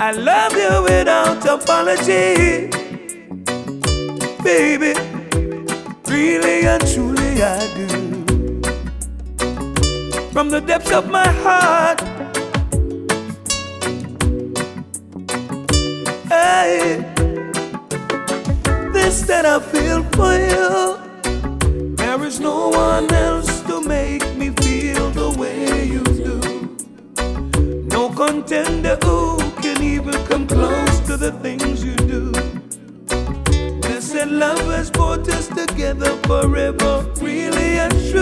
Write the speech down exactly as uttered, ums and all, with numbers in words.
I love you without apology, baby. Really and truly I do. From the depths of my heart, hey, this that I feel for you, there is no one else to make me feel the way you do. No contender who can even come close to the things you do. Blessed love has brought us together forever, really and truly.